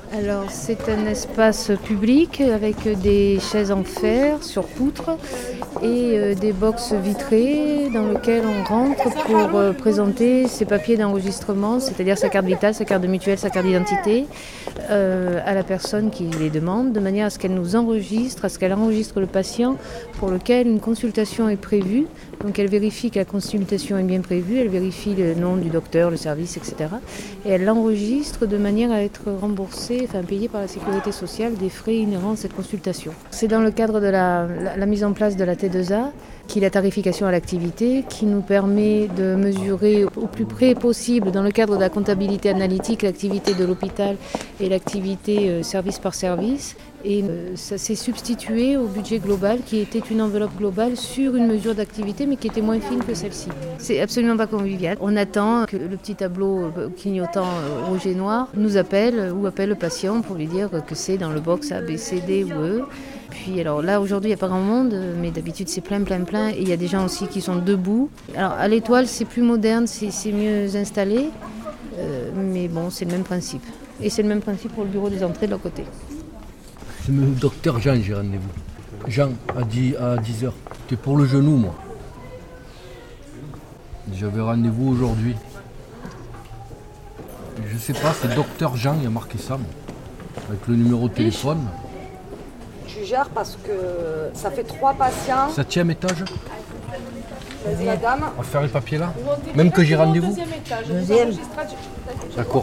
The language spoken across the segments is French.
Alors c'est un espace public avec des chaises en fer sur poutres et des boxes vitrées dans lesquelles on rentre pour présenter ses papiers d'enregistrement, c'est-à-dire sa carte vitale, sa carte de mutuelle, sa carte d'identité à la personne qui les demande, de manière à ce qu'elle nous enregistre, à ce qu'elle enregistre le patient pour lequel une consultation est prévue. Donc elle vérifie que la consultation est bien prévue, elle vérifie le nom du docteur, le service, etc. Et elle l'enregistre de manière à être remboursée, payée par la sécurité sociale des frais inhérents à cette consultation. C'est dans le cadre de la mise en place de la T2A, qui est la tarification à l'activité, qui nous permet de mesurer au plus près possible, dans le cadre de la comptabilité analytique, l'activité de l'hôpital et l'activité service par service. Et ça s'est substitué au budget global qui était une enveloppe globale sur une mesure d'activité mais qui était moins fine que celle-ci. C'est absolument pas convivial. On attend que le petit tableau clignotant rouge et noir nous appelle ou appelle le patient pour lui dire que c'est dans le box A, B, C, D ou E. Puis alors là aujourd'hui il n'y a pas grand monde mais d'habitude c'est plein et il y a des gens aussi qui sont debout. Alors à l'Étoile c'est plus moderne, c'est mieux installé mais bon c'est le même principe. Et c'est le même principe pour le bureau des entrées de l'autre côté. C'est le docteur Jean, j'ai rendez-vous. Jean, à 10h. C'était pour le genou, moi. J'avais rendez-vous aujourd'hui. Je sais pas, c'est docteur Jean, il y a marqué ça, moi. Avec le numéro de téléphone. Tu gères parce que ça fait 3 patients. 7e étage. Vas-y, la dame. On va faire les papiers là. Même que j'ai rendez-vous. Deuxième. D'accord.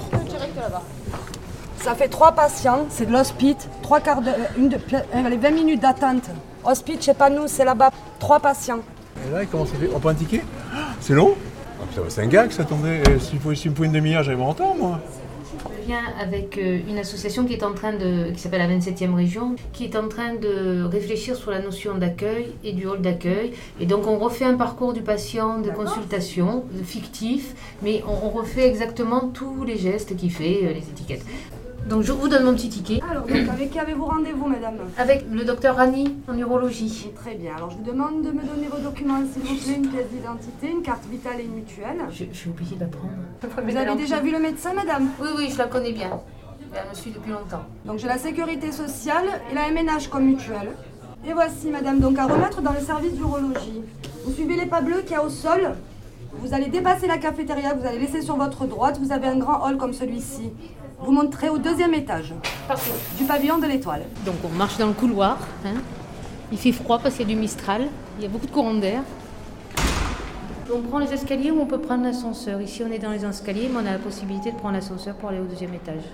Ça fait 3 patients, c'est de l'hospice, 3 quarts d'heure, les 20 minutes d'attente. Hospice, c'est pas nous, c'est là-bas, 3 patients. Et là, comment ça fait? On prend un ticket? C'est long? Ah, putain, c'est un gag, ça attendait. S'il me faut une demi-heure, j'arrive en retard, moi. Je viens avec une association qui s'appelle la 27e région, qui est en train de réfléchir sur la notion d'accueil et du hall d'accueil. Et donc on refait un parcours du patient de consultation fictif, mais on refait exactement tous les gestes qu'il fait, les étiquettes. Donc je vous donne mon petit ticket. Alors, donc, avec qui avez-vous rendez-vous, madame? Avec le docteur Rani en urologie. Très bien. Alors, je vous demande de me donner vos documents, s'il vous plaît, une pièce d'identité, une carte vitale et une mutuelle. Je suis obligée de la prendre. Vous avez déjà vu le médecin, madame? Oui, je la connais bien. Elle me suit depuis longtemps. Donc, j'ai la sécurité sociale et la MNH comme mutuelle. Et voici, madame, donc à remettre dans le service d'urologie. Vous suivez les pas bleus qu'il y a au sol. Vous allez dépasser la cafétéria, vous allez laisser sur votre droite. Vous avez un grand hall comme celui-ci. Vous monterez au 2e étage. Parfait. Du pavillon de l'Étoile. Donc on marche dans le couloir. Il fait froid parce qu'il y a du Mistral. Il y a beaucoup de courants d'air. On prend les escaliers ou on peut prendre l'ascenseur. Ici on est dans les escaliers, mais on a la possibilité de prendre l'ascenseur pour aller au 2e étage.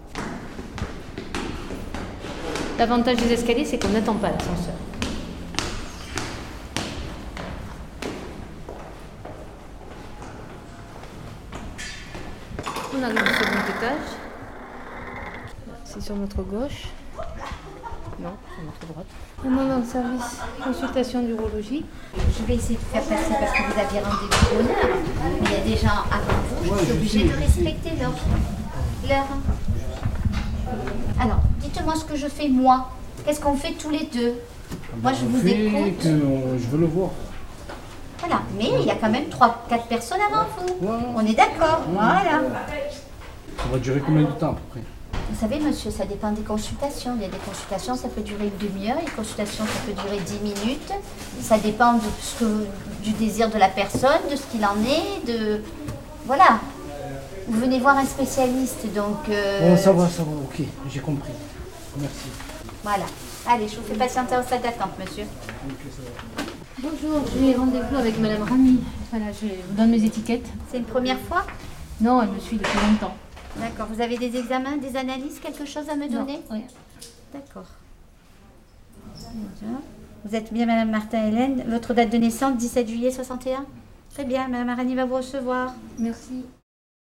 L'avantage des escaliers, c'est qu'on n'attend pas l'ascenseur. On arrive au 2e étage. C'est sur notre gauche. Non, sur notre droite. On est dans le service consultation d'urologie. Je vais essayer de faire passer parce que vous aviez rendez-vous au l'heure. Mais il y a des gens avant vous. Je suis obligée de respecter l'heure. Alors, dites-moi ce que je fais moi. Qu'est-ce qu'on fait tous les deux? Moi, je vous écoute. Je veux le voir. Voilà, mais il y a quand même 3-4 personnes avant vous. On est d'accord. Voilà. Ça va durer combien de temps à peu près? Vous savez, monsieur, ça dépend des consultations. Il y a des consultations, ça peut durer une demi-heure. Une consultation, ça peut durer 10 minutes. Ça dépend du désir de la personne, de ce qu'il en est, Voilà. Vous venez voir un spécialiste, donc... Bon, ça va, ok, j'ai compris. Merci. Voilà. Allez, je vous fais patienter en salle d'attente, monsieur. Bonjour, j'ai rendez-vous avec madame Rami. Voilà, je vous donne mes étiquettes. C'est une première fois? Non, elle me suit depuis longtemps. D'accord. Vous avez des examens, des analyses, quelque chose à me donner? Non, oui. D'accord. Vous êtes bien madame Martin-Hélène. Votre date de naissance, 17 juillet 61? Très bien, madame Arani va vous recevoir. Merci.